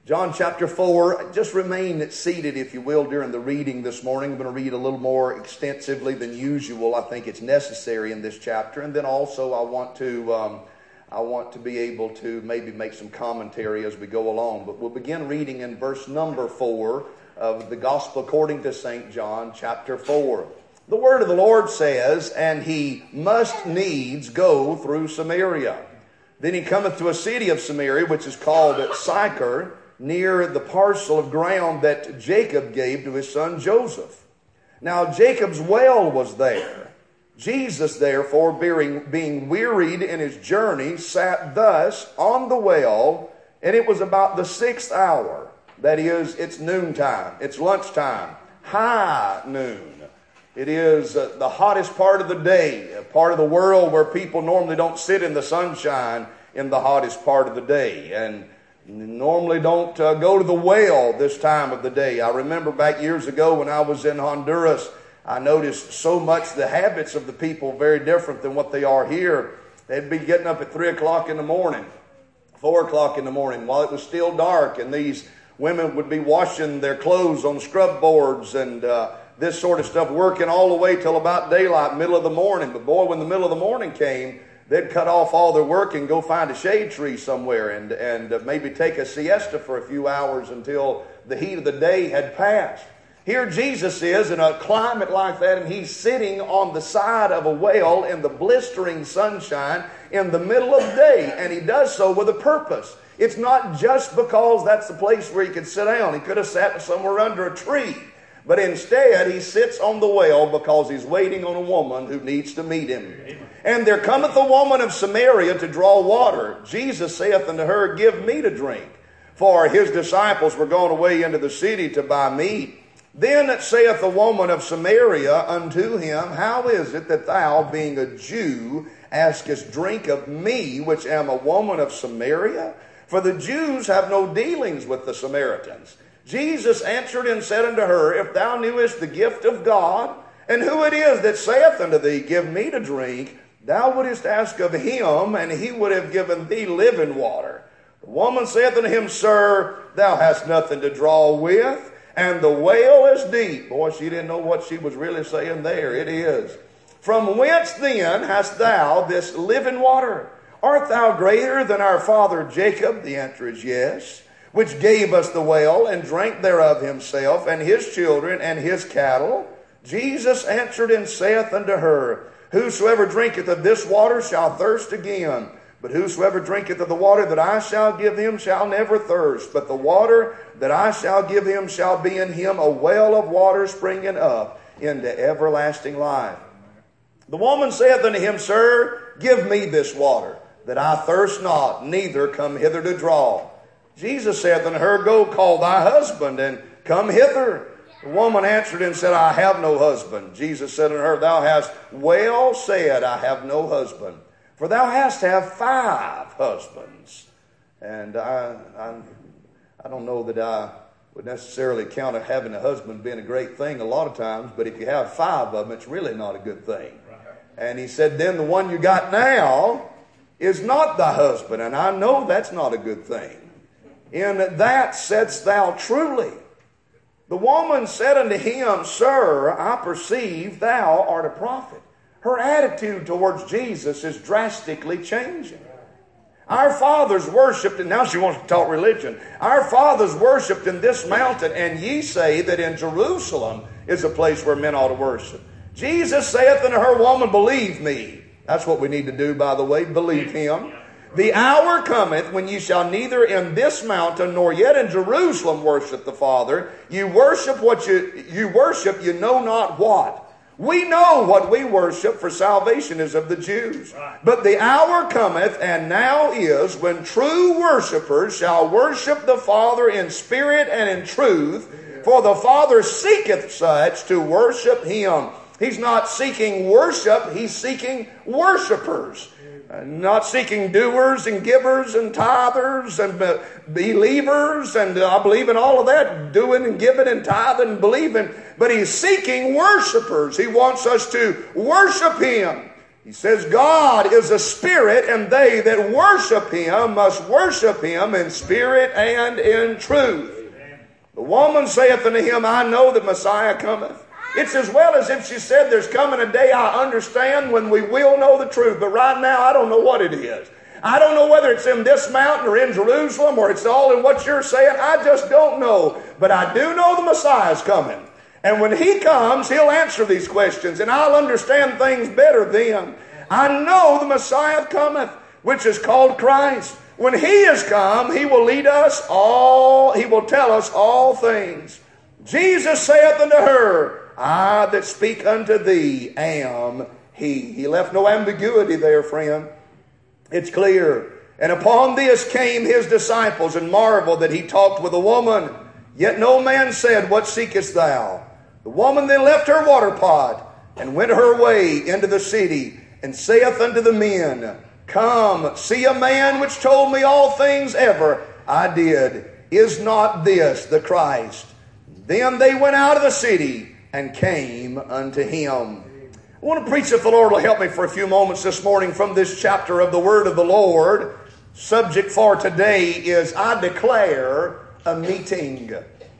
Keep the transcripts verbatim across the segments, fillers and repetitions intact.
John chapter four, just remain seated, if you will, during the reading this morning. I'm going to read a little more extensively than usual. I think it's necessary in this chapter. And then also I want to um, I want to be able to maybe make some commentary as we go along. But we'll begin reading in verse number four of the Gospel according to Saint John chapter four. The word of the Lord says, "And he must needs go through Samaria. Then he cometh to a city of Samaria, which is called Sychar, near the parcel of ground that Jacob gave to his son Joseph. Now Jacob's well was there. Jesus, therefore, being, being wearied in his journey, sat thus on the well, and it was about the sixth hour. That is, it's noontime, it's lunchtime, high noon. It is uh, the hottest part of the day, a part of the world where people normally don't sit in the sunshine in the hottest part of the day. And normally don't uh, go to the well this time of the day. I remember back years ago when I was in Honduras, I noticed so much the habits of the people very different than what they are here. They'd be getting up at three o'clock in the morning, four o'clock in the morning while it was still dark, and these women would be washing their clothes on scrub boards and uh, this sort of stuff, working all the way till about daylight, middle of the morning. But boy, when the middle of the morning came, they'd cut off all their work and go find a shade tree somewhere and, and uh, maybe take a siesta for a few hours until the heat of the day had passed. Here Jesus is in a climate like that, and he's sitting on the side of a well in the blistering sunshine in the middle of the day, and he does so with a purpose. It's not just because that's the place where he could sit down. He could have sat somewhere under a tree. But instead, he sits on the well because he's waiting on a woman who needs to meet him. And there cometh a woman of Samaria to draw water. Jesus saith unto her, Give me to drink. For his disciples were gone away into the city to buy meat. Then saith the woman of Samaria unto him, How is it that thou, being a Jew, askest drink of me, which am a woman of Samaria? For the Jews have no dealings with the Samaritans. Jesus answered and said unto her, If thou knewest the gift of God, and who it is that saith unto thee, Give me to drink, thou wouldest ask of him, and he would have given thee living water. The woman saith unto him, Sir, thou hast nothing to draw with, and the well is deep. Boy, she didn't know what she was really saying there. It is. From whence then hast thou this living water? Art thou greater than our father Jacob? The answer is yes. Which gave us the well, and drank thereof himself, and his children, and his cattle. Jesus answered and saith unto her, Whosoever drinketh of this water shall thirst again. But whosoever drinketh of the water that I shall give him shall never thirst. But the water that I shall give him shall be in him a well of water springing up into everlasting life. The woman saith unto him, Sir, give me this water, that I thirst not, neither come hither to draw. Jesus saith unto her, Go call thy husband, and come hither. The woman answered and said, I have no husband. Jesus said unto her, Thou hast well said, I have no husband. For thou hast have five husbands. And I, I, I don't know that I would necessarily count having a husband being a great thing a lot of times, but if you have five of them, it's really not a good thing. And he said, Then the one you got now is not thy husband. And I know that's not a good thing. In that saidst thou truly. The woman said unto him, Sir, I perceive thou art a prophet. Her attitude towards Jesus is drastically changing. Our fathers worshipped, and now she wants to talk religion. Our fathers worshipped in this mountain, and ye say that in Jerusalem is a place where men ought to worship. Jesus saith unto her, Woman, believe me. That's what we need to do, by the way, believe him. The hour cometh when ye shall neither in this mountain nor yet in Jerusalem worship the Father. You worship what you, you worship, you know not what. We know what we worship, for salvation is of the Jews. But the hour cometh, and now is, when true worshipers shall worship the Father in spirit and in truth. For the Father seeketh such to worship him. He's not seeking worship, he's seeking worshipers. Not seeking doers and givers and tithers and believers, and I believe in all of that, doing and giving and tithing and believing. But he's seeking worshipers. He wants us to worship him He says, God is a spirit, and they that worship him must worship him in spirit and in truth. The woman saith unto him, I know that Messiah cometh. It's as well as if she said, there's coming a day I understand when we will know the truth, but right now I don't know what it is. I don't know whether it's in this mountain or in Jerusalem or it's all in what you're saying. I just don't know. But I do know the Messiah's coming. And when he comes, he'll answer these questions, and I'll understand things better then. I know the Messiah cometh, which is called Christ. When he is come, he will lead us all, he will tell us all things. Jesus saith unto her, I that speak unto thee am he. He left no ambiguity there, friend. It's clear. And upon this came his disciples and marveled that he talked with a woman. Yet no man said, What seekest thou? The woman then left her water pot and went her way into the city and saith unto the men, Come, see a man which told me all things ever I did. Is not this the Christ? Then they went out of the city and came unto him. I want to preach, if the Lord will help me for a few moments this morning, from this chapter of the Word of the Lord. Subject for today is, I declare a meeting.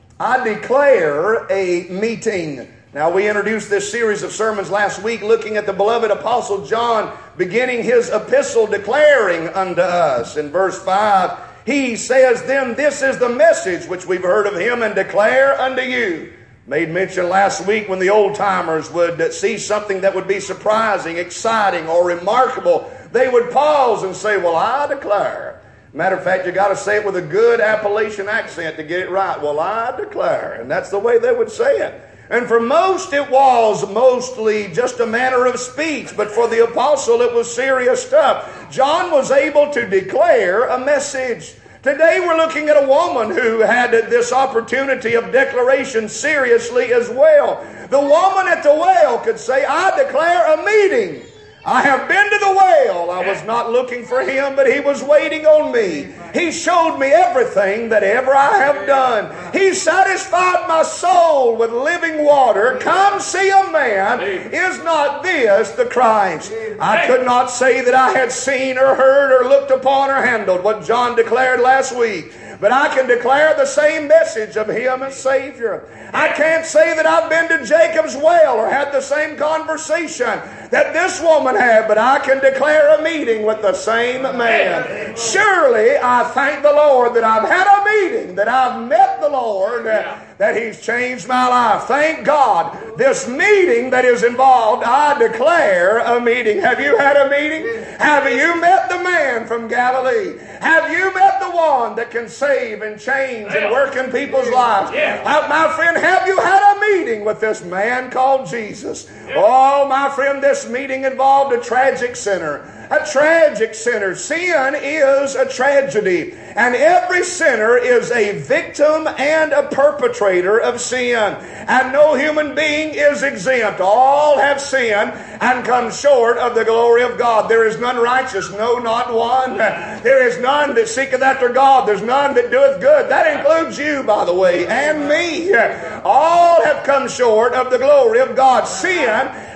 I declare a meeting. Now, we introduced this series of sermons last week looking at the beloved Apostle John beginning his epistle declaring unto us. In verse five, he says, Then this is the message which we've heard of him and declare unto you. Made mention last week when the old-timers would see something that would be surprising, exciting, or remarkable, they would pause and say, Well, I declare. Matter of fact, you got to say it with a good Appalachian accent to get it right. Well, I declare. And that's the way they would say it. And for most, it was mostly just a manner of speech. But for the apostle, it was serious stuff. John was able to declare a message. Today, we're looking at a woman who had this opportunity of declaration seriously as well. The woman at the well could say, I declare a meeting. I have been to the well. I was not looking for him, but he was waiting on me. He showed me everything that ever I have done. He satisfied my soul with living water. Come see a man. Is not this the Christ? I could not say that I had seen or heard or looked upon or handled what John declared last week. But I can declare the same message of him as Savior. I can't say that I've been to Jacob's well or had the same conversation that this woman had, but I can declare a meeting with the same man. Surely I thank the Lord that I've had a meeting, that I've met the Lord, that, that he's changed my life. Thank God. This meeting that is involved, I declare a meeting. Have you had a meeting? Have you met the man from Galilee? Have you met the one that can save and change and work in people's lives? Uh, my friend, have you had a meeting with this man called Jesus? Oh, my friend, this meeting involved a tragic sinner. A tragic sinner. Sin is a tragedy. And every sinner is a victim and a perpetrator of sin. And no human being is exempt. All have sinned and come short of the glory of God. There is none righteous, no, not one. There is none that seeketh after God. There's none that doeth good. That includes you, by the way, and me. All have come short of the glory of God. Sin,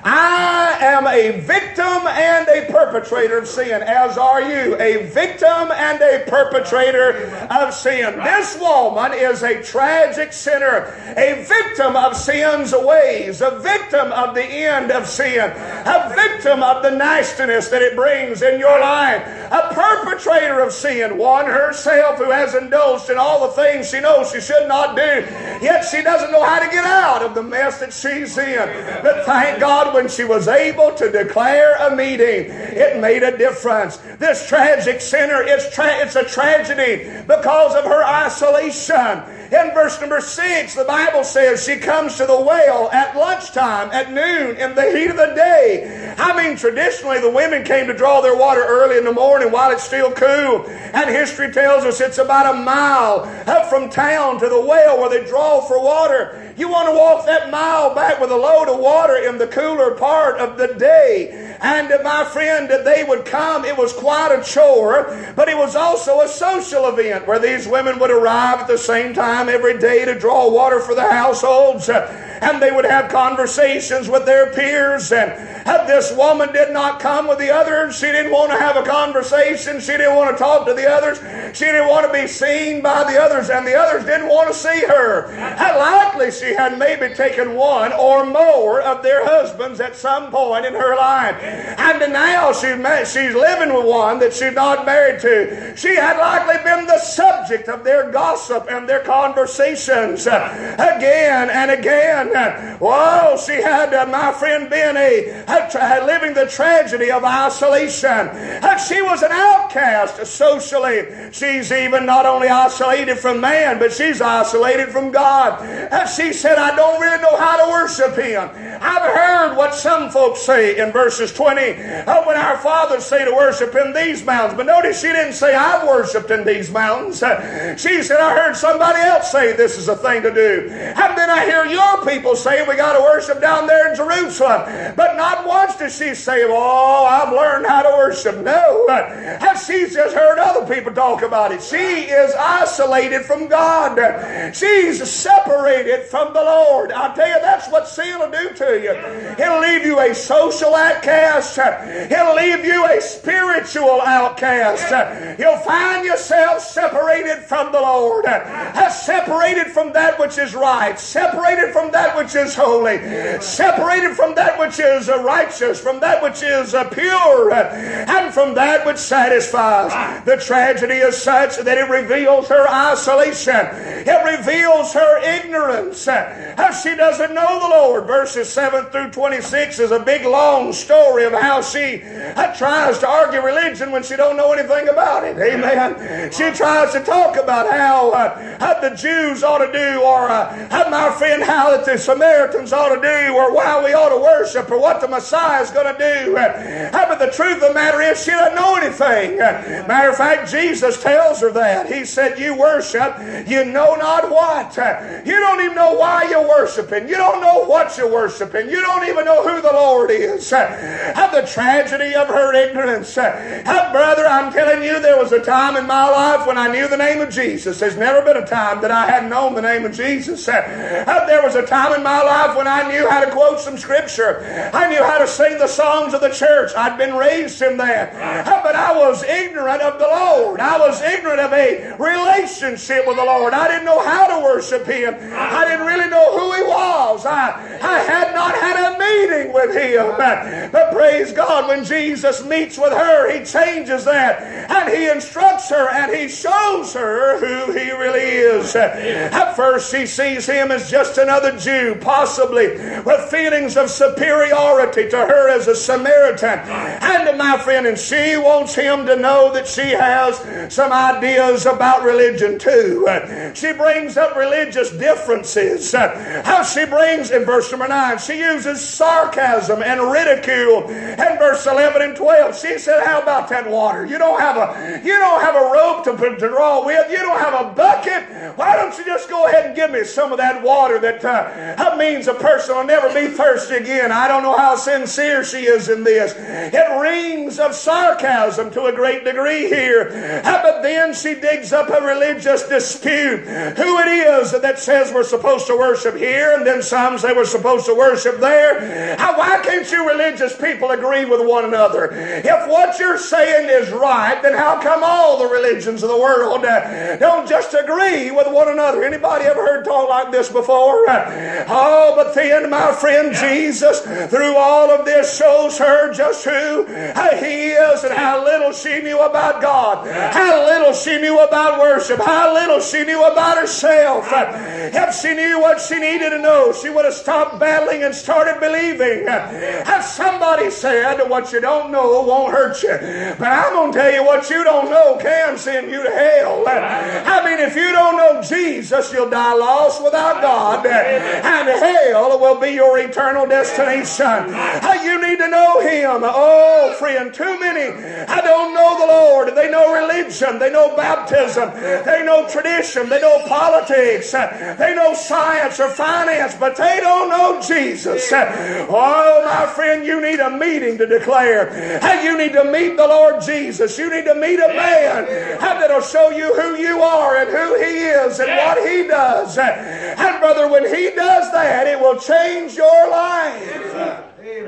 I am a victim and a perpetrator of sin, as are you, a victim and a perpetrator of sin. This woman is a tragic sinner, a victim of sin's ways, a victim of the end of sin, a victim of the nastiness that it brings in your life, a perpetrator of sin, one herself who has indulged in all the things she knows she should not do, yet she doesn't know how to get out of the mess that she's in. But thank God, when she was able to declare a meeting, it made a difference. This tragic sinner, it's, tra- it's a tragedy because of her isolation. In verse number six, the Bible says she comes to the well at lunchtime, at noon, in the heat of the day. I mean, traditionally, the women came to draw their water early in the morning while it's still cool. And history tells us it's about a mile up from town to the well where they draw for water. You want to walk that mile back with a load of water in the cooler part of the day. And my friend, they would come. It was quite a chore, but it was also a social event where these women would arrive at the same time every day to draw water for the households. And they would have conversations with their peers. And this woman did not come with the others. She didn't want to have a conversation. She didn't want to talk to the others. She didn't want to be seen by the others. And the others didn't want to see her. And likely she had maybe taken one or more of their husbands at some point in her life. And now she's, she's living with one that she's not married to. She had likely been the subject of their gossip and their conversations again and again. Well, she had, uh, my friend, been a, a living the tragedy of isolation. And she was an outcast socially. She's even not only isolated from man, but she's isolated from God. And she said, I don't really know how to worship Him. I've heard what some folks say in verses twenty, uh, when our fathers say to worship in these mountains. But notice she didn't say, I've worshiped in these mountains. Uh, she said, I heard somebody else say this is a thing to do. And then I hear your people say we got to worship down there in Jerusalem. But not once did she say, oh, I've learned how to worship. No. And she's just heard other people talk about it. She is isolated from God. She's separated from the Lord. I'll tell you, that's what sin will do to you. It'll leave you a social outcast. It'll leave you a spiritual outcast. You'll find yourself separated from the Lord. Separated from that which is right. Separated from that which is holy. Separated from that which is righteous. From that which is pure. And from that which satisfies. The tragedy is such that it reveals her isolation. It reveals her ignorance. How she doesn't know the Lord. Verses seven through twenty-six is a big long story of how she tries to argue religion when she don't know anything about it. Amen. She tries to talk about how, uh, how the Jews ought to do, or uh, how my friend, how that the Samaritans ought to do, or why we ought to worship, or what the Messiah is going to do. Uh, but the truth of the matter is she doesn't know anything. Uh, matter of fact, Jesus tells her that. He said, you worship, you know not what. Uh, you don't even know why you're worshiping. You don't know what you're worshiping. You don't even know who the Lord is. Uh, the tragedy of her ignorance. Uh, brother, I'm telling you, there was a time in my life when I knew the name of Jesus. There's never been a time that I hadn't known the name of Jesus. Uh, there was a time in my life when I knew how to quote some scripture. I knew how to sing the songs of the church. I'd been raised in that. Uh, but I was ignorant of the Lord. I was ignorant of a relationship with the Lord. I didn't know how to worship Him. I didn't really know who He was. I, I had not had a meeting with Him. But, but praise God, when Jesus meets with her, He changes that. And He instructs her and He shows her who He really is. At first she sees Him as just another Jew, possibly with feelings of superiority to her as a Samaritan. And my friend, and she wants him to know that she has some ideas about religion too. She brings up religious differences. How she brings, in verse number nine, she uses sarcasm and ridicule. In verse eleven and twelve, she said, how about that water? You don't have a, you don't have a rope to, to draw with. You don't have a bucket. Why don't you just go ahead and give me some of that water that, uh, that means a person will never be thirsty again. I don't know how sincere she is in this. It reams of sarcasm to a great degree here. Uh, but then she digs up a religious dispute. Who it is that says we're supposed to worship here, and then some say we're supposed to worship there. Uh, why can't you religious people agree with one another? If what you're saying is right, then how come all the religions of the world uh, don't just agree with one another? Anybody ever heard talk like this before? Uh, oh, but then, my friend, Jesus, through all of this, shows her just who uh, He is and how little she knew about God, how little she knew about worship, how little she knew about herself. Uh, if she knew what she needed to know, she would have stopped battling and started believing. Uh, as somebody said, what you don't know won't hurt you. But I'm going to tell you, what you don't know can send you to hell. I mean, if you don't know know Jesus, you'll die lost without God, and hell will be your eternal destination. You need to know Him. Oh, friend, too many I don't know the Lord. They know religion, they know baptism, they know tradition, they know politics, they know science or finance, but they don't know Jesus. Oh, my friend, you need a meeting to declare. You need to meet the Lord Jesus. You need to meet a man that'll show you who you are and who He is and what He does. And brother, when He does that, it will change your life.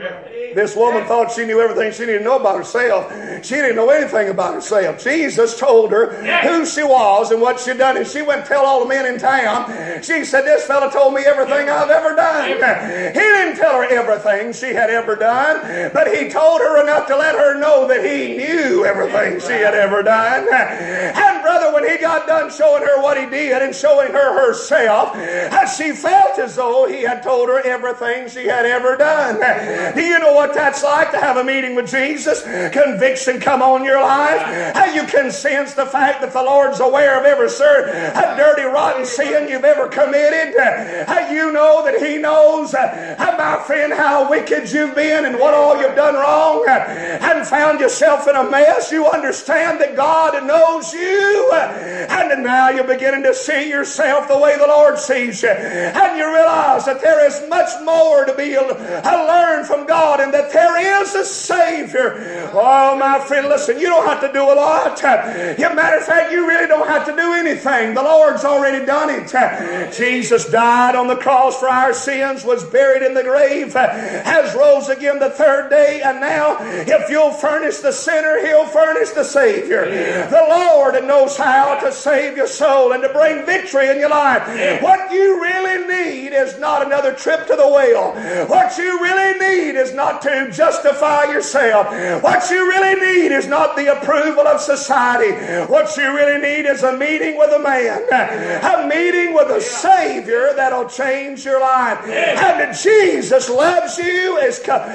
This woman thought she knew everything she needed to know about herself. She didn't know anything about herself. Jesus told her who she was and what she'd done, and she went and tell all the men in town. She said, this fella told me everything I've ever done. He didn't tell her everything she had ever done, but he told her enough to let her know that he knew everything she had ever done. And brother, when he got done showing her what he did and showing her herself, she felt as though he had told her everything she had ever done. Do you know what that's like to have a meeting with Jesus? Conviction come on your life. How you can sense the fact that the Lord's aware of every certain dirty, rotten sin you've ever committed. How you know that He knows, my friend, how wicked you've been and what all you've done wrong and found yourself in a mess. You understand that God knows you, and now you're beginning to see yourself the way the Lord sees you, and you realize that there is much more to be learned from God, and that there is a Savior. Oh, my friend, listen, you don't have to do a lot. As a matter of fact, you really don't have to do anything. The Lord's already done it. Jesus died on the cross for our sins, was buried in the grave, has rose again the third day, and now if you'll furnish the sinner, He'll furnish the Savior. The Lord knows how to save your soul and to bring victory in your life. What you really need is not another trip to the well. What you really need is not to justify yourself. What you really need is not the approval of society. What you really need is a meeting with a man, a meeting with a Savior that'll change your life. And Jesus loves you, is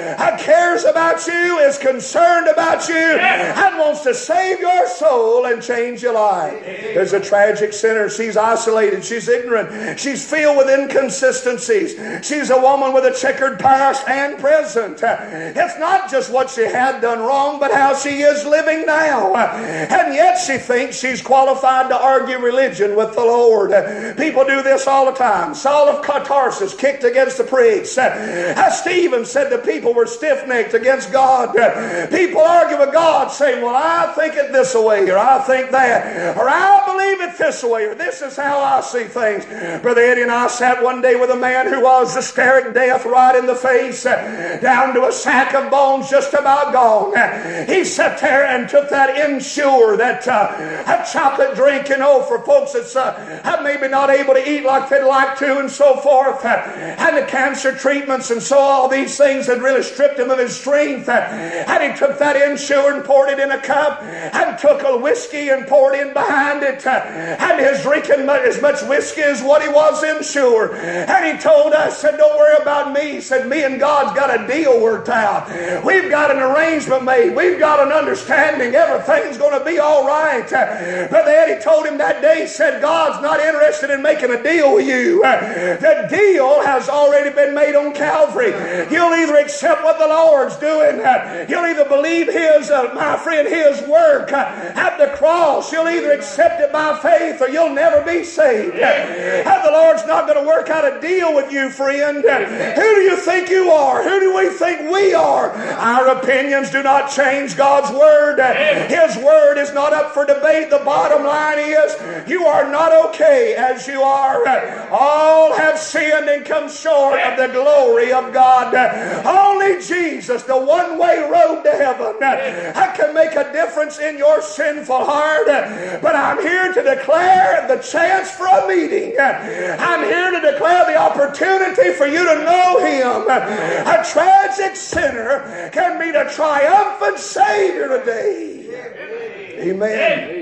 cares about you, is concerned about you, and wants to save your soul and change your life. There's a tragic sinner. She's isolated. She's ignorant. She's filled with inconsistencies. She's a woman with a checkered past and present. It's not just what she had done wrong, but how she is living now. And yet she thinks she's qualified to argue religion with the Lord. People do this all the time. Saul of Tarsus kicked against the priests. Stephen said the people were stiff-necked against God. People argue with God saying, well, I think it this way, or I think that, or I believe it this way, or this is how I see things. Brother Eddie and I sat one day with a man who was staring death right in the face, down to a sack of bones just about gone. He sat there and took that Ensure, that, uh, that chocolate drink, you know, for folks that's uh, maybe not able to eat like they'd like to, and so forth, uh, and the cancer treatments, and so all these things had really stripped him of his strength. Uh, and he took that Ensure and poured it in a cup, and took a whiskey and poured in behind it, uh, and his drinking as much whiskey as what he was Ensure. And he told us, said, don't worry about me. He said, me and God's got a deal worked out. We've got an arrangement made. We've got an understanding. Everything's going to be all right. Brother Eddie told him that day, he said, God's not interested in making a deal with you. The deal has already been made on Calvary. You'll either accept what the Lord's doing. You'll either believe His, uh, my friend, His work at the cross. You'll either accept it by faith, or you'll never be saved. And the Lord's not going to work out a deal with you, friend. Who do you think you are? Who do we think we are? Our opinions do not change God's Word. His Word is not up for debate. The bottom line is, you are not okay as you are. All have sinned and come short of the glory of God. Only Jesus, the one-way road to heaven, can make a difference in your sinful heart. But I'm here to declare the chance for a meeting. I'm here to declare the opportunity for you to know Him. A tragic sinner can meet a triumphant Savior today. Amen.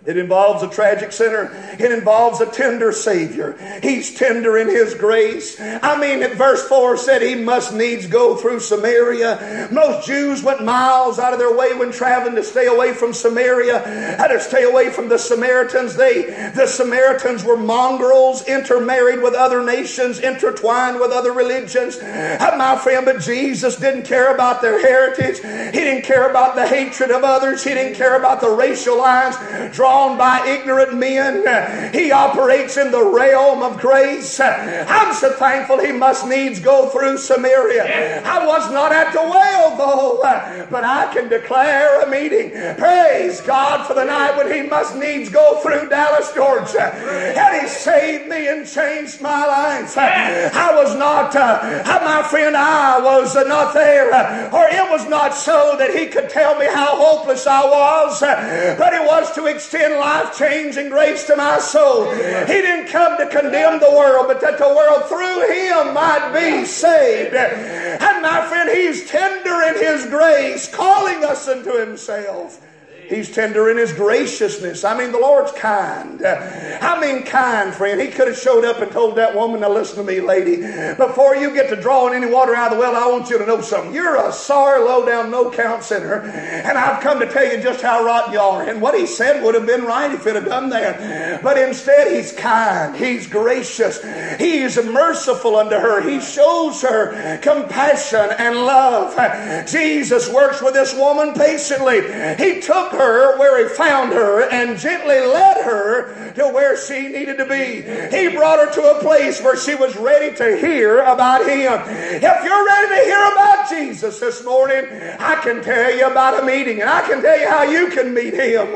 It involves a tragic sinner. It involves a tender Savior. He's tender in His grace. I mean, at verse four said He must needs go through Samaria. Most Jews went miles out of their way when traveling to stay away from Samaria, had to stay away from the Samaritans. They, the Samaritans were mongrels, intermarried with other nations, intertwined with other religions. And my friend, but Jesus didn't care about their heritage. He didn't care about the hatred of others. He didn't care about the racial lines drawn by ignorant men. He operates in the realm of grace. I'm so thankful He must needs go through Samaria. I was not at the well though, but I can declare a meeting. Praise God for the night when He must needs go through Dallas, Georgia. And He saved me and changed my life. I was not, uh, my friend, I was not there, or it was not so that He could tell me how hopeless I was, but it was to extend life-changing grace to my soul. He didn't come to condemn the world, but that the world through Him might be saved. And my friend, He's tender in His grace, calling us unto Himself. He's tender in His graciousness. I mean, the Lord's kind. I mean, kind, friend. He could have showed up and told that woman, now listen to me, lady. Before you get to drawing any water out of the well, I want you to know something. You're a sorry, low-down, no-count sinner. And I've come to tell you just how rotten you are. And what He said would have been right if He'd have done that. But instead, He's kind. He's gracious. He's merciful unto her. He shows her compassion and love. Jesus works with this woman patiently. He took her where He found her and gently led her to where she needed to be. He brought her to a place where she was ready to hear about Him. If you're ready to hear about Jesus this morning, I can tell you about a meeting, and I can tell you how you can meet Him.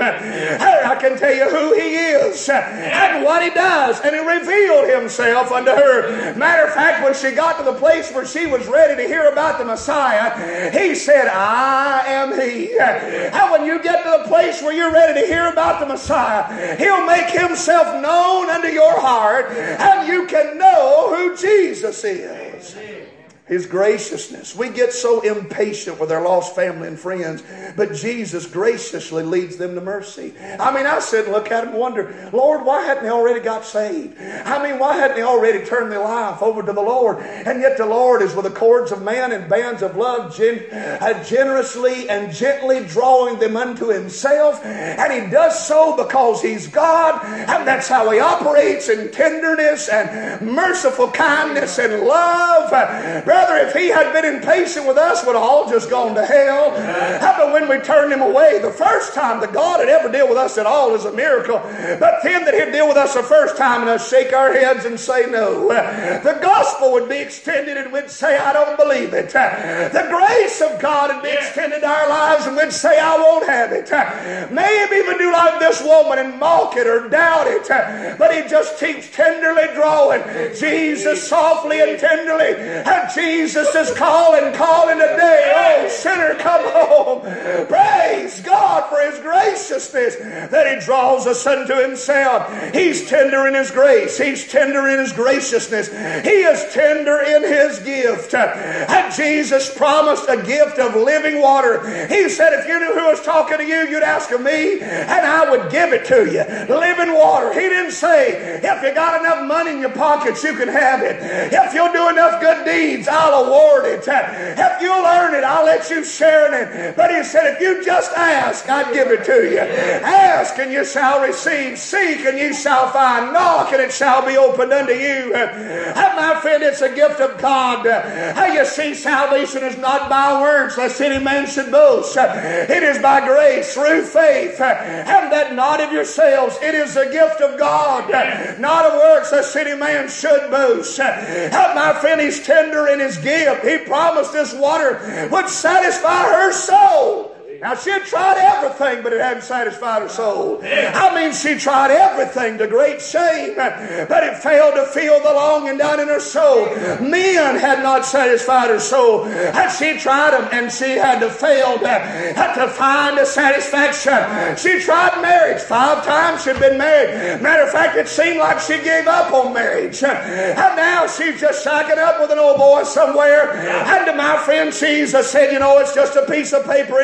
I can tell you who He is and what He does, and He revealed Himself unto her. Matter of fact, when she got to the place where she was ready to hear about the Messiah, He said, I am He. And when you get to the place where you're ready to hear about the Messiah, He'll make Himself known unto your heart, and you can know who Jesus is. His graciousness. We get so impatient with our lost family and friends, but Jesus graciously leads them to mercy. I mean, I sit and look at him and wonder, Lord, why hadn't they already got saved? I mean, why hadn't they already turned their life over to the Lord? And yet the Lord is with the cords of man and bands of love, gen- uh, generously and gently drawing them unto Himself. And He does so because He's God, and that's how He operates in tenderness and merciful kindness and love. Brother, if He had been impatient with us, we'd have all just gone to hell. How about when we turned Him away? The first time that God had ever dealt with us at all is a miracle. But then that He'd deal with us the first time and us shake our heads and say no. The gospel would be extended and we'd say, I don't believe it. The grace of God would be extended to our lives and we'd say, I won't have it. Maybe even do like this woman and mock it or doubt it. But He just keeps tenderly drawing. Jesus softly and tenderly. And Jesus is calling, calling today. Oh, sinner, come home. Praise God for His graciousness that He draws us unto Himself. He's tender in His grace. He's tender in His graciousness. He is tender in His gift. And Jesus promised a gift of living water. He said, if you knew who was talking to you, you'd ask of me, and I would give it to you. Living water. He didn't say, if you got enough money in your pockets, you can have it. If you'll do enough good deeds, I'll award it. If you'll earn it, I'll let you share in it. But He said, if you just ask, I'd give it to you. Ask and you shall receive. Seek and you shall find. Knock and it shall be opened unto you. And my friend, it's a gift of God. How you see, salvation is not by words, lest any man should boast. It is by grace, through faith, and that not of yourselves. It is a gift of God, not of works, lest any man should boast. And my friend, He's tender in His gift. He promised this water would satisfy her soul. Now, she had tried everything, but it hadn't satisfied her soul. I mean, she tried everything to great shame, but it failed to fill the longing down in her soul. Men had not satisfied her soul. And she tried them, and she had to fail to, to find a satisfaction. She tried marriage. Five times she'd been married. Matter of fact, it seemed like she gave up on marriage. And now she's just shacking up with an old boy somewhere. And to my friend, she's said, you know, it's just a piece of paper anyhow.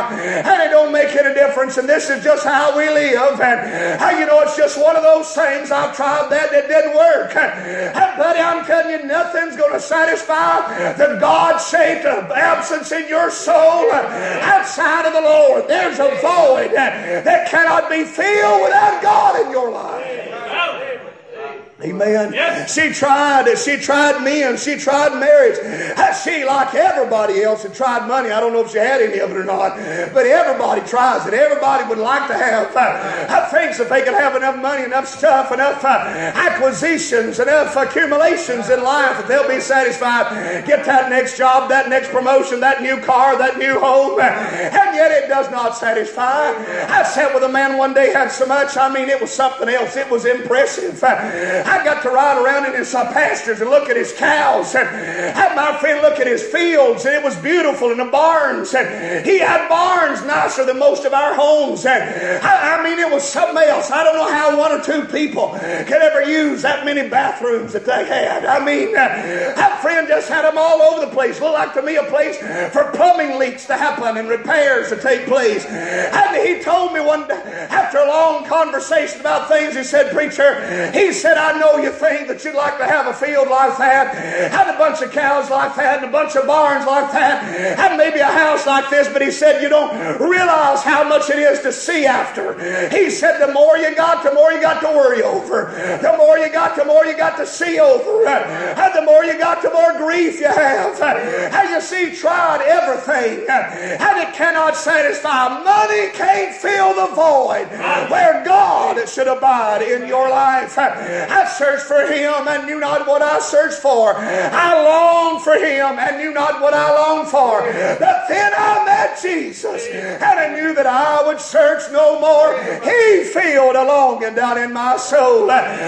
now, and it don't make any difference, and this is just how we live. And how you know it's just one of those things. I've tried that, that didn't work. And buddy, I'm telling you, nothing's going to satisfy the God-shaped absence in your soul outside of the Lord. There's a void that cannot be filled without God in your life. Amen. Yes. She tried it. She tried men. She tried marriage. She, like everybody else, had tried money. I don't know if she had any of it or not, but everybody tries it. Everybody would like to have uh, things if they could have enough money, enough stuff, enough uh, acquisitions, enough accumulations in life that they'll be satisfied. Get that next job, that next promotion, that new car, that new home, and yet it does not satisfy. I sat with a man one day, had so much. I mean, it was something else. It was impressive. I got to ride around in his pastures and look at his cows and have my friend look at his fields, and it was beautiful, in the barns, and he had barns nicer than most of our homes, and I, I mean it was something else. I don't know how one or two people could ever use that many bathrooms that they had. I mean uh, that friend just had them all over the place. Looked like to me a place for plumbing leaks to happen and repairs to take place. And he told me one day, after a long conversation about things, he said, "Preacher," he said, "I know you think that you'd like to have a field like that, and a bunch of cows like that, and a bunch of barns like that, and maybe a house like this," but he said, "You don't realize how much it is to see after." He said, "The more you got, the more you got to worry over. The more you got, the more you got to see over. And the more you got, the more grief you have." And you see, tried everything, and it cannot satisfy. Money can't fill the void where God should abide in your life. I searched for Him and knew not what I searched for. I longed for Him and knew not what I longed for. But then I met Jesus, and I knew that I would search no more. He filled a longing down in my soul.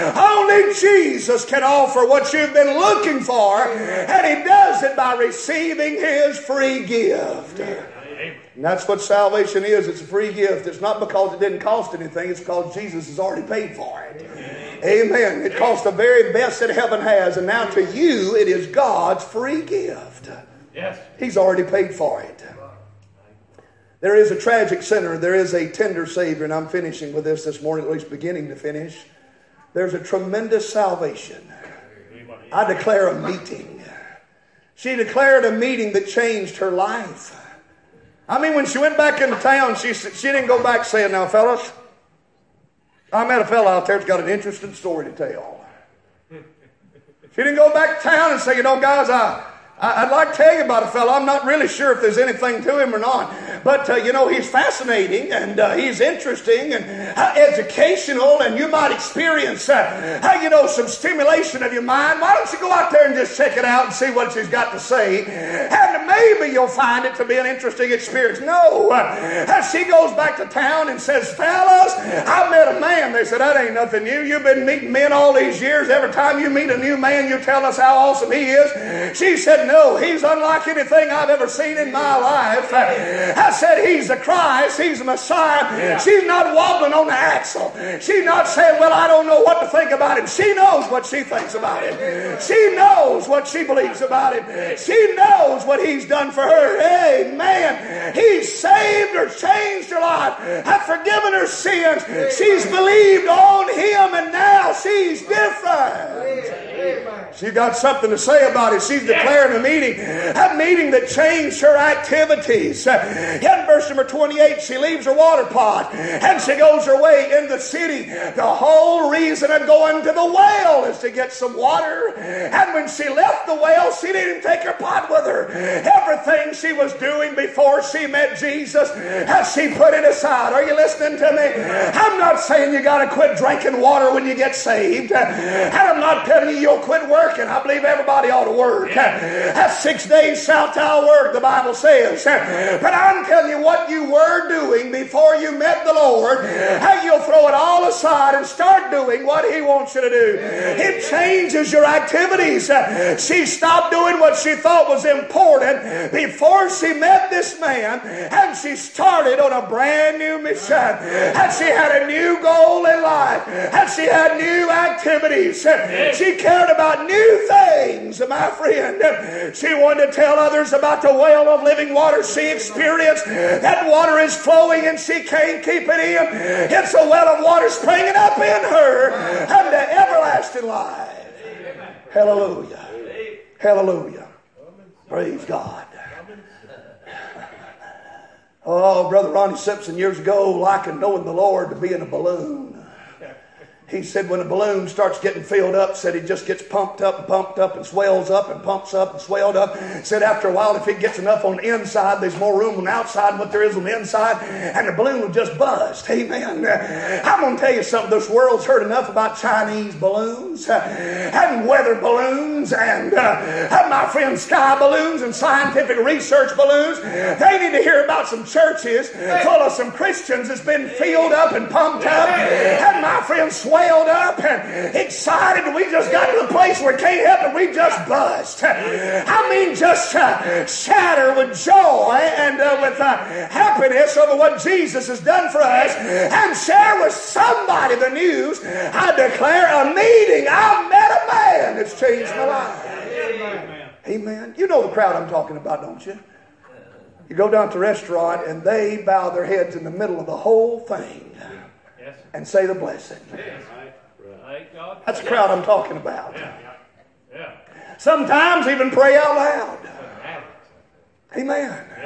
Only Jesus can offer what you've been looking for, and He does it by receiving His free gift. And that's what salvation is. It's a free gift. It's not because it didn't cost anything. It's because Jesus has already paid for it. Amen. It cost the very best that heaven has. And now to you, it is God's free gift. Yes. He's already paid for it. There is a tragic sinner. There is a tender Savior. And I'm finishing with this this morning, at least beginning to finish. There's a tremendous salvation. I declare a meeting. She declared a meeting that changed her life. I mean, when she went back into town, she she didn't go back saying, "Now, fellas, I met a fellow out there that's got an interesting story to tell." She didn't go back to town and say, "You know, guys, I, I'd like to tell you about a fellow. I'm not really sure if there's anything to him or not. But, uh, you know, he's fascinating, and uh, he's interesting and uh, educational, and you might experience, uh, uh, you know, some stimulation of your mind. Why don't you go out there and just check it out and see what she's got to say? And maybe you'll find it to be an interesting experience." No. Uh, she goes back to town and says, "Fellas, I met a man." They said, "That ain't nothing new. You've been meeting men all these years. Every time you meet a new man, you tell us how awesome he is." She said, "No, he's unlike anything I've ever seen in my life." I said, "He's the Christ. He's the Messiah." Yeah. She's not wobbling on the axle. She's not saying, "Well, I don't know what to think about him." She knows what she thinks about him. She knows what she believes about him. She knows what he's done for her. Amen. He's saved her, changed her life, have forgiven her sins. She's believed on him, and now she's different. She got something to say about it. She's declaring a meeting, a meeting that changed her activities. In verse number twenty-eight, she leaves her water pot and she goes her way in the city. The whole reason of going to the well is to get some water. And when she left the well, she didn't take her pot with her. Everything she was doing before she met Jesus, she put it aside. Are you listening to me? I'm not saying you got to quit drinking water when you get saved. And I'm not telling you you'll quit working. I believe everybody ought to work. That's six days shalt thou work, the Bible says. But I'm telling you, what you were doing before you met the Lord, how you'll throw it all aside and start doing what He wants you to do. It changes your activities. She stopped doing what she thought was important before she met this man, and she started on a brand new mission. And she had a new goal in life, and she had new activities. She cared about about new things, my friend. She wanted to tell others about the well of living water she experienced. That water is flowing and she can't keep it in. It's a well of water springing up in her unto everlasting life. Hallelujah. Hallelujah. Praise God. Oh, Brother Ronnie Simpson years ago likened knowing the Lord to be in a balloon. He said when a balloon starts getting filled up, said it just gets pumped up and pumped up and swells up and pumps up and swelled up. Said after a while, if it gets enough on the inside, there's more room on the outside than what there is on the inside, and the balloon will just bust. Amen. I'm going to tell you something. This world's heard enough about Chinese balloons uh, and weather balloons and uh, my friend sky balloons and scientific research balloons. They need to hear about some churches full of some Christians that's been filled up and pumped up, and my friend swelled up and excited, and we just got to the place where it can't help it, we just bust. I mean, just uh, shatter with joy and uh, with uh, happiness over what Jesus has done for us, and share with somebody the news. I declare a meeting. I met a man that's changed my life. Amen. Amen. You know the crowd I'm talking about, don't you? You go down to the restaurant and they bow their heads in the middle of the whole thing and say the blessing. That's the crowd I'm talking about. Sometimes even pray out loud. Amen.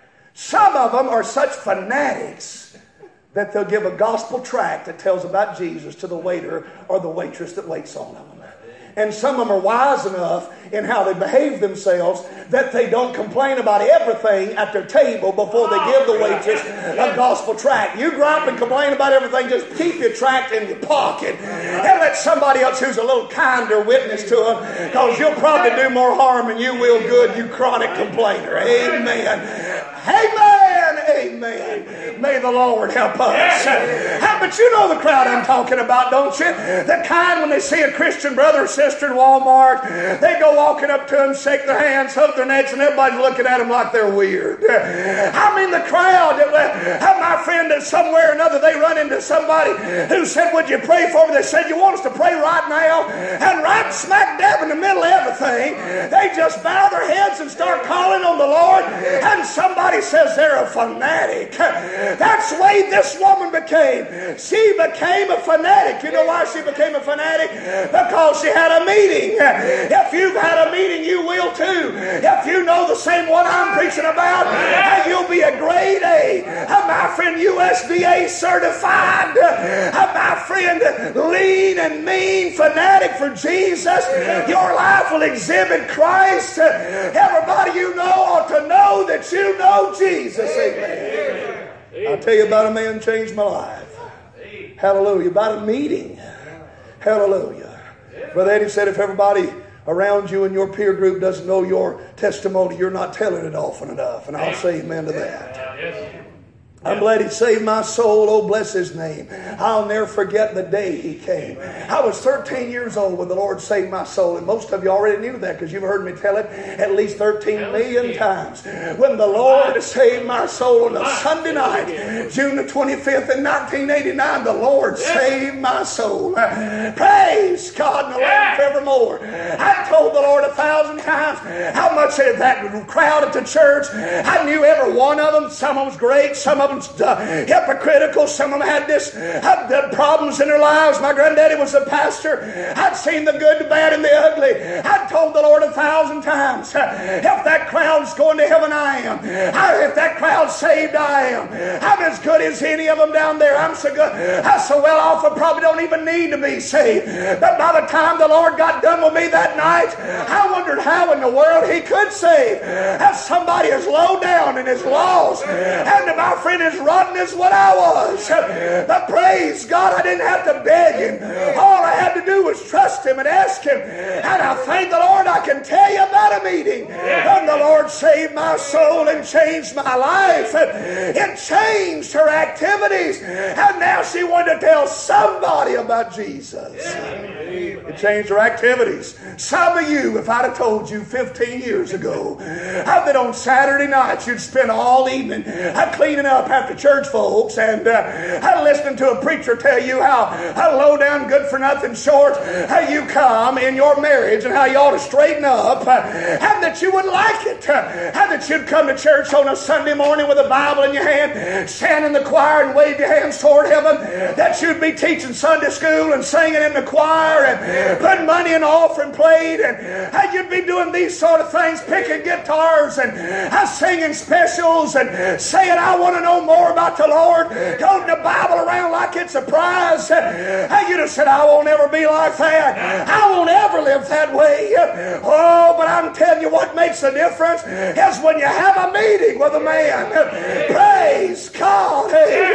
Some of them are such fanatics that they'll give a gospel tract that tells about Jesus to the waiter or the waitress that waits on them. And some of them are wise enough in how they behave themselves that they don't complain about everything at their table before they give the waitress a gospel tract. You gripe and complain about everything, just keep your tract in your pocket and let somebody else who's a little kinder witness to them, because you'll probably do more harm than you will good, you chronic complainer. Amen. Amen. Amen. May the Lord help us. But you know the crowd I'm talking about, don't you? The kind when they see a Christian brother or sister in Walmart, they go walking up to them, shake their hands, hug their necks, and everybody's looking at them like they're weird. I mean the crowd, that, my friend, that somewhere or another they run into somebody who said, would you pray for me? They said, you want us to pray right now? And right smack dab in the middle of everything, they just bow their heads and start calling on the Lord, and somebody says they're a fanatic. That's the way this woman became. She became a fanatic. You know why she became a fanatic? Because she had a meeting. If you've had a meeting, you will too. If you know the same one I'm preaching about, you'll be a grade A. My friend, U S D A certified. My friend, lean and mean fanatic for Jesus. Your life will exhibit Christ. Everybody you know ought to know that you know Jesus. Amen. I'll tell you about a man who changed my life. Hallelujah. About a meeting. Hallelujah. Brother Eddie said if everybody around you and your peer group doesn't know your testimony, you're not telling it often enough. And I'll say amen to that. I'm glad he saved my soul. Oh, bless his name. I'll never forget the day he came. I was thirteen years old when the Lord saved my soul. And most of you already knew that because you've heard me tell it at least thirteen million times. When the Lord saved my soul on a Sunday night, June the twenty-fifth in nineteen eighty-nine, the Lord saved my soul. Praise God in the Lord forevermore. I told the Lord a thousand times how much of that crowd at the church, I knew every one of them. Some of them was great, some of them Uh, hypocritical. Some of them had this had the problems in their lives. My granddaddy was a pastor. I'd seen the good, the bad, and the ugly. I'd told the Lord a thousand times, if that crowd's going to heaven, I am. I, if that crowd's saved, I am. I'm as good as any of them down there. I'm so good. I'm so well off, I probably don't even need to be saved. But by the time the Lord got done with me that night, I wondered how in the world he could save. As somebody as low down and as lost, and my friend as rotten as what I was. But praise God, I didn't have to beg him. All I had to do was trust him and ask him. And I thank the Lord I can tell you about a meeting. And the Lord saved my soul and changed my life. It changed her activities. And now she wanted to tell somebody about Jesus. It Change their activities. Some of you, if I'd have told you fifteen years ago, I've been on Saturday nights, you'd spend all evening cleaning up after church folks and uh, listening to a preacher tell you how, how low down, good for nothing short how you come in your marriage and how you ought to straighten up, uh, and that you would like it, uh, and that you'd come to church on a Sunday morning with a Bible in your hand, stand in the choir and wave your hands toward heaven, that you'd be teaching Sunday school and singing in the choir and putting money in the offering plate, and how you'd be doing these sort of things, picking guitars and uh, singing specials and saying, I want to know more about the Lord, holding the Bible around like it's a prize. How you'd have said, I won't ever be like that. I won't ever live that way. Oh, but I'm telling you what makes a difference is when you have a meeting with a man. Praise God.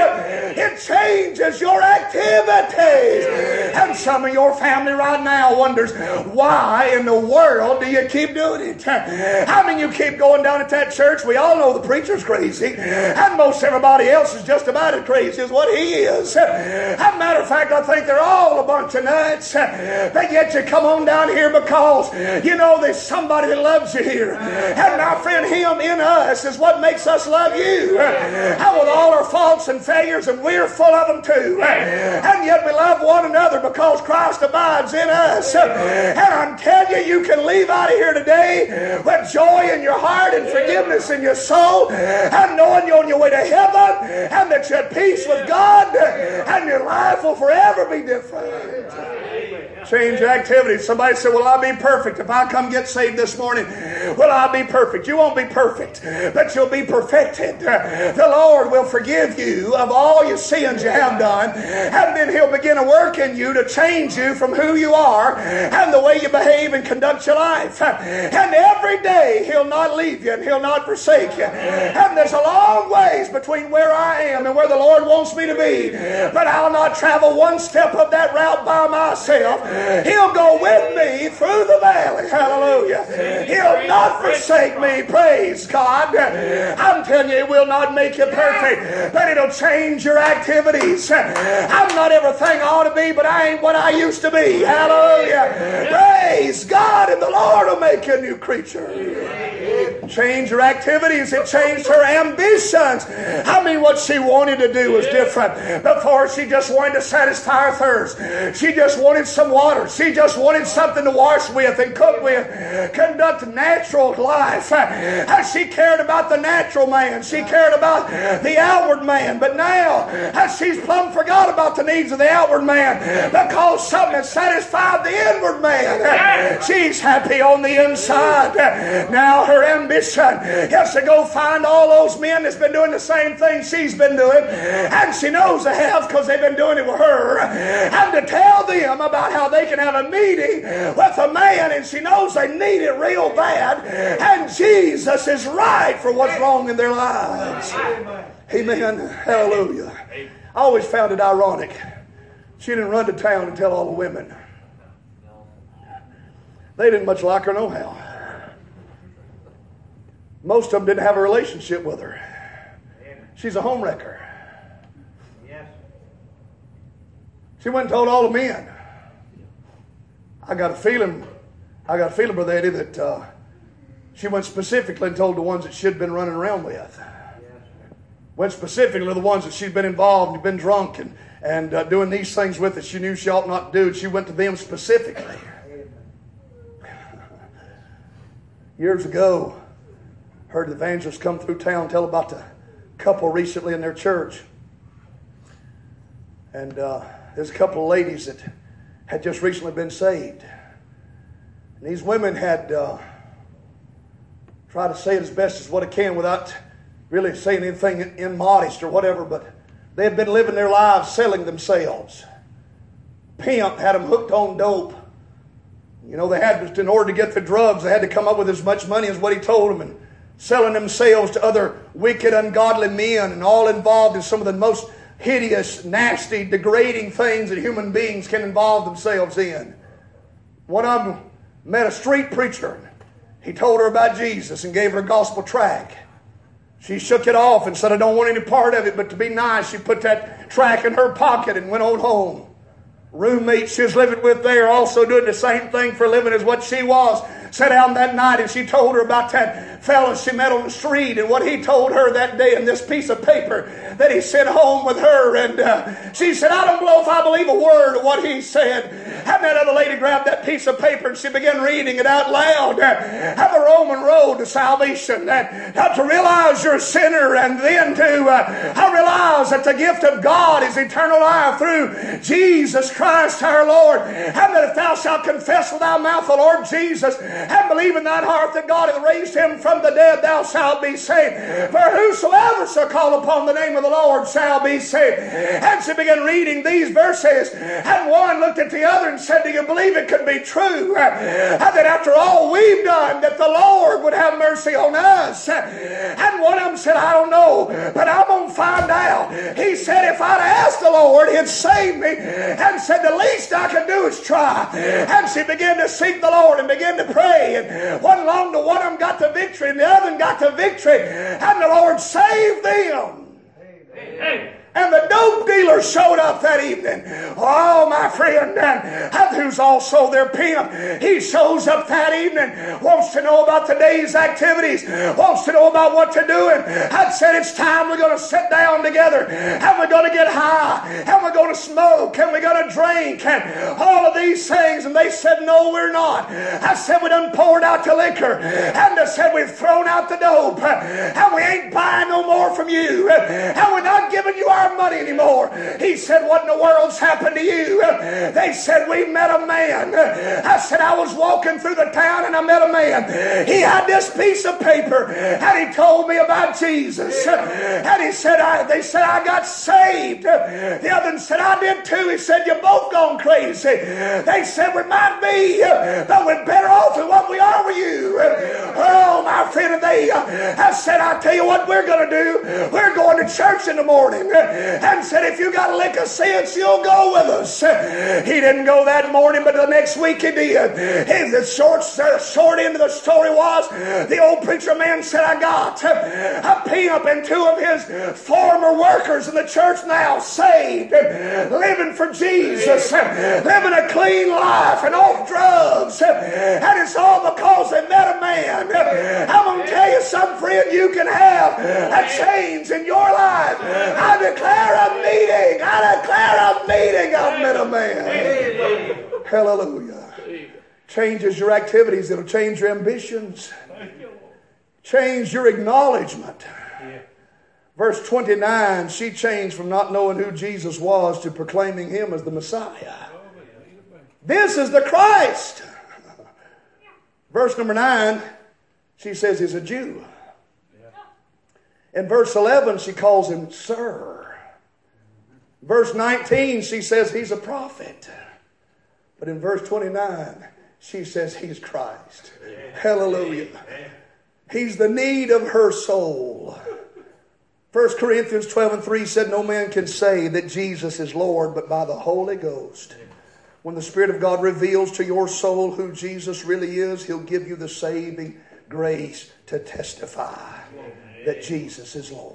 It changes your activities. And some of your family right now wonders, why in the world do you keep doing it? I mean, you keep going down at that church. We all know the preacher's crazy, and most everybody else is just about as crazy as what he is. As a matter of fact, I think they're all a bunch of nuts. But yet you come on down here because you know there's somebody that loves you here. And my friend, him in us is what makes us love you. And with all our faults and failures, and we're full of them too. And yet we love one another because Christ abides in us. And I'm telling you, you can leave out of here today with joy in your heart and forgiveness in your soul, and knowing you're on your way to heaven, and that you're at peace with God, and your life will forever be different. Change your activities. Somebody said, will I be perfect if I come get saved this morning? Will I be perfect? You won't be perfect, but you'll be perfected. The Lord will forgive you of all your sins you have done, and then He'll begin to work in you to change you from who you are and the way you behave and conduct your life. And every day He'll not leave you and He'll not forsake you. And there's a long ways between where I am and where the Lord wants me to be, but I'll not travel one step of that route by myself. He'll go with me through the valley. Hallelujah. He'll not forsake me. Praise God. I'm telling you, it will not make you perfect, but it'll change your activities. I'm not everything I ought to be, but I ain't what I used to be. Hallelujah. Praise God, and the Lord will make you a new creature. Change her activities. It changed her ambitions. I mean, what she wanted to do was different. Before, she just wanted to satisfy her thirst. She just wanted some water. She just wanted something to wash with and cook with. Conduct natural life. She cared about the natural man. She cared about the outward man. But now, she's plumb forgot about the needs of the outward man because something has satisfied the inward man. She's happy on the inside. Now her ambition is to go find all those men that's been doing the same thing she's been doing, and she knows they have because they've been doing it with her, and to tell them about how they can have a meeting with a man, and she knows they need it real bad, and Jesus is right for what's wrong in their lives. Amen. Hallelujah. I always found it ironic. She didn't run to town and tell all the women. They didn't much like her nohow. Most of them didn't have a relationship with her. She's a homewrecker. She went and told all the men. I got a feeling, I got a feeling, Brother Eddie, that uh, she went specifically and told the ones that she'd been running around with. Went specifically to the ones that she'd been involved and been drunk and, and uh, doing these things with that she knew she ought not to do. She went to them specifically. Years ago, heard the evangelist come through town tell about the couple recently in their church. And uh, there's a couple of ladies that had just recently been saved. And these women had uh, tried to say it as best as what it can without really saying anything immodest or whatever, but they had been living their lives selling themselves. Pimp had them hooked on dope. You know, they had to, in order to get the drugs, they had to come up with as much money as what he told them, and selling themselves to other wicked, ungodly men, and all involved in some of the most hideous, nasty, degrading things that human beings can involve themselves in. One of them met a street preacher. He told her about Jesus and gave her a gospel tract. She shook it off and said, I don't want any part of it, but to be nice, she put that tract in her pocket and went on home. roommate she was living with there, also doing the same thing for a living as what she was, sat down that night and she told her about that fellow she met on the street and what he told her that day in this piece of paper that he sent home with her. And uh, she said, I don't know if I believe a word of what he said. And that other lady grabbed that piece of paper and she began reading it out loud. Uh, have a Roman road to salvation. Uh, how to realize you're a sinner, and then to uh, I realize that the gift of God is eternal life through Jesus Christ our Lord. And that if thou shalt confess with thy mouth the Lord Jesus and believe in thine heart that God hath raised him from the dead, thou shalt be saved. For whosoever shall call upon the name of the Lord shall be saved. And she began reading these verses, and one looked at the other and said, do you believe it could be true? And that after all we've done, that the Lord would have mercy on us? And one of them said, I don't know, but I'm going to find out. He said, if I'd asked the Lord, he'd save me. And said, the least I can do is try. And she began to seek the Lord and began to pray. And one long to one of them got the victory, and the other one got the victory. And the Lord saved them. Amen. And the dope dealer showed up that evening. Oh, my friend, and who's also their pimp. He shows up that evening, wants to know about today's activities, wants to know about what to do. And I said, it's time we're going to sit down together, and we're going to get high, and we're going to smoke, and we're going to drink, and all of these things. And they said, no, we're not. I said, we done poured out the liquor, and they said, we've thrown out the dope, and we ain't buying no more from you, and we're not giving you our money anymore. He said, what in the world's happened to you? They said, we met a man. I said, I was walking through the town and I met a man. He had this piece of paper and he told me about Jesus. And he said, I, they said, I got saved. The other one said, I did too. He said, you both gone crazy. They said, we might be, but we're better off than what we are with you. Oh, my friend, and they, I said, I tell you what we're going to do. We're going to church in the morning. And said, if you got a lick of sense, you'll go with us. He didn't go that morning, but the next week he did. And the short, short end of the story was, the old preacher man said, I got a pimp and two of his former workers in the church now saved, living for Jesus, living a clean life and off drugs. And it's all because they met a man. I'm going to tell you something, friend, you can have a change in your life. I declare a meeting. I declare a meeting. I've met a man. Hallelujah. Changes your activities. It'll change your ambitions. Change your acknowledgement. Verse twenty-nine, she changed from not knowing who Jesus was to proclaiming him as the Messiah. This is the Christ. Verse number nine, she says he's a Jew. In verse eleven, she calls him Sir. Verse nineteen, she says he's a prophet. But in verse twenty-nine, she says he's Christ. Hallelujah. He's the need of her soul. First Corinthians twelve and three said, no man can say that Jesus is Lord but by the Holy Ghost. When the Spirit of God reveals to your soul who Jesus really is, he'll give you the saving grace to testify that Jesus is Lord.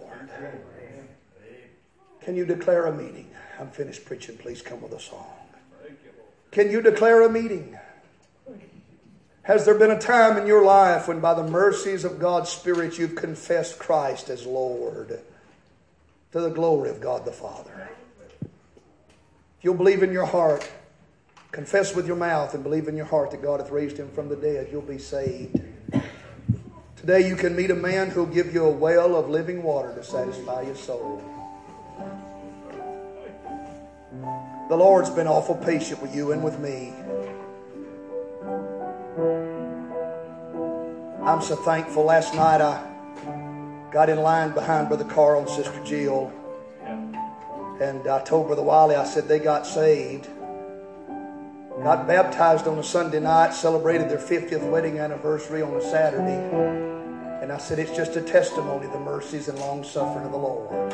Can you declare a meeting? I'm finished preaching. Please come with a song. Can you declare a meeting? Has there been a time in your life when by the mercies of God's Spirit you've confessed Christ as Lord to the glory of God the Father? If you'll believe in your heart, confess with your mouth and believe in your heart that God hath raised him from the dead, you'll be saved. Today you can meet a man who'll give you a well of living water to satisfy your soul. The Lord's been awful patient with you and with me. I'm so thankful. Last night I got in line behind Brother Carl and Sister Jill. And I told Brother Wiley, I said they got saved. Got baptized on a Sunday night, celebrated their fiftieth wedding anniversary on a Saturday. And I said, it's just a testimony of the mercies and long suffering of the Lord.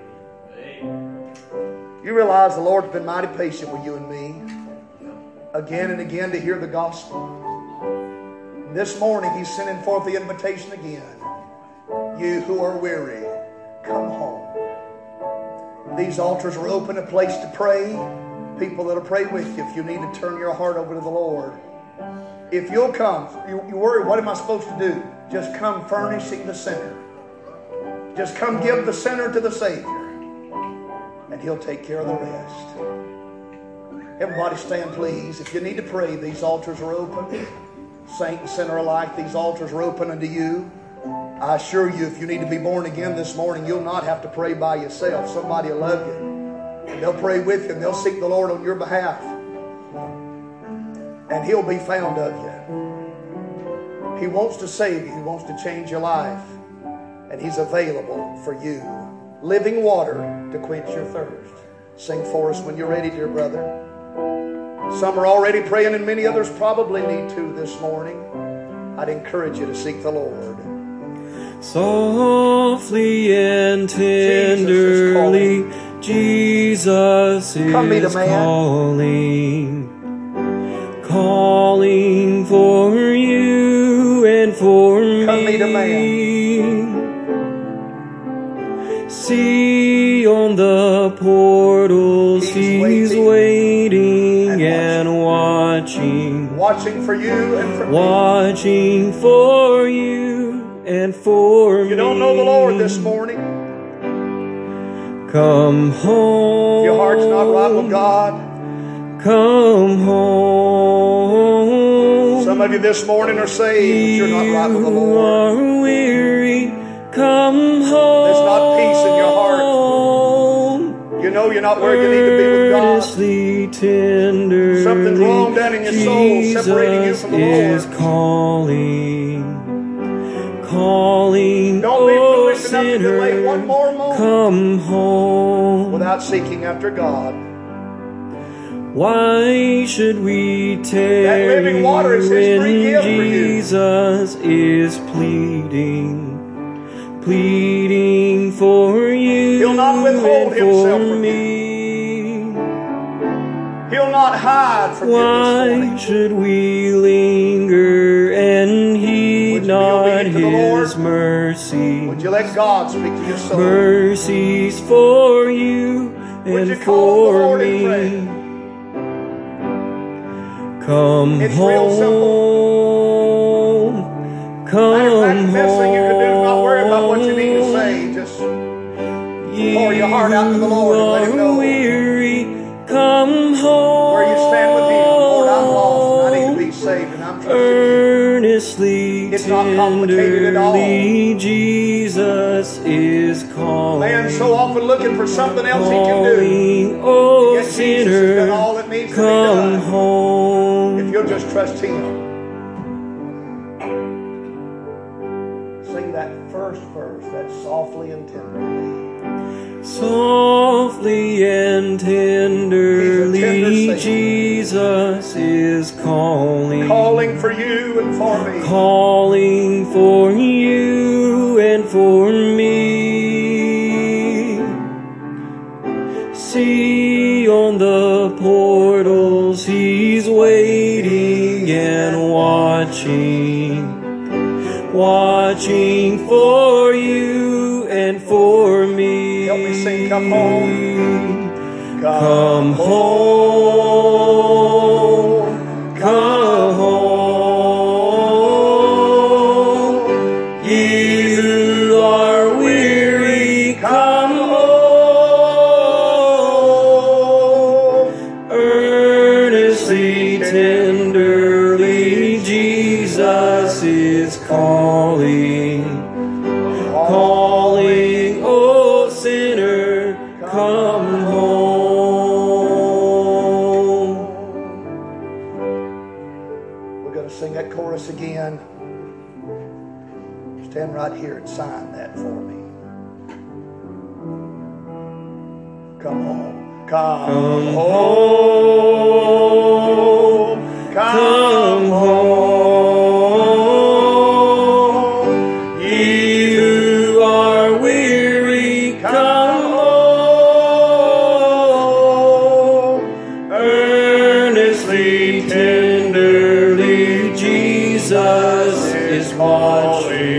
You realize the Lord's been mighty patient with you and me. Again and again to hear the gospel. And this morning He's sending forth the invitation again. You who are weary, come home. These altars are open, a place to pray. people that'll pray with you if you need to turn your heart over to the Lord. If you'll come, you, you worry, what am I supposed to do? Just come furnishing the sinner. Just come give the sinner to the Savior, and He'll take care of the rest. Everybody stand, please. If you need to pray, these altars are open. Saint and sinner alike, these altars are open unto you. I assure you, if you need to be born again this morning, you'll not have to pray by yourself. Somebody will love you. And they'll pray with you, and they'll seek the Lord on your behalf. And He'll be found of you. He wants to save you. He wants to change your life. And He's available for you. Living water to quench your thirst. Sing for us when you're ready, dear brother. Some are already praying, and many others probably need to this morning. I'd encourage you to seek the Lord. Softly and tenderly, Jesus is Come meet a man. calling, calling for you and for Come me. meet a man. See on the portals, He's He's, waiting waiting, and and watching, Watching for you and for me. watching for you and for me. You don't know the Lord this morning. Come home. Your heart's not right with God. Come home. Some of you this morning are saved, but you're not right with the You Lord. are weary. Come home. There's not peace in your heart. You know you're not where you need to be with God. Earnestly, tenderly, Something's wrong down in your soul, separating you from the Jesus Lord. is calling, calling. Don't be oh, foolish enough to delay sinner, one more moment come home. without seeking after God. Why should we tarry living water is His free when gift for you. Jesus is pleading, pleading for you He'll not withhold and Himself for from me. He'll not hide from you this Why morning. should we linger and heed Would you be not obedient to the Lord? His mercy? Would you let God speak to your soul? Mercies for you Would you and call the for Lord in me. prayer? Come It's real home. Come Matter of fact, the best thing you can do is not worry about what you need to home. say. Just pour your heart out to the Lord and let Him know. You are weary. Come home. Where you stand with Him. Lord, I'm lost and I need to be saved and I'm trusting You. Earnestly, It's not complicated at all. tenderly, Jesus is calling. Man so often looking for something else he can do. Calling, oh Yet Jesus has done sinner, all that needs to be come done. home. If you'll just trust Him. Sing that first verse, that softly and tenderly. Softly and tenderly, He's a tender Savior. Jesus is calling, Calling for you and for me. calling for you and for me. See on the portals, He's waiting and watching, watching for you and for me. Help me sing, come home. Come home, come home. Ye who are weary, come home. Earnestly, tenderly, Jesus is calling, calling, oh sinner, come home. We're going to sing that chorus again. Stand right here and sign that for me. Come home. Come, Come home. Come Come home. Ye who are weary, come home. Earnestly, tenderly, Jesus is calling,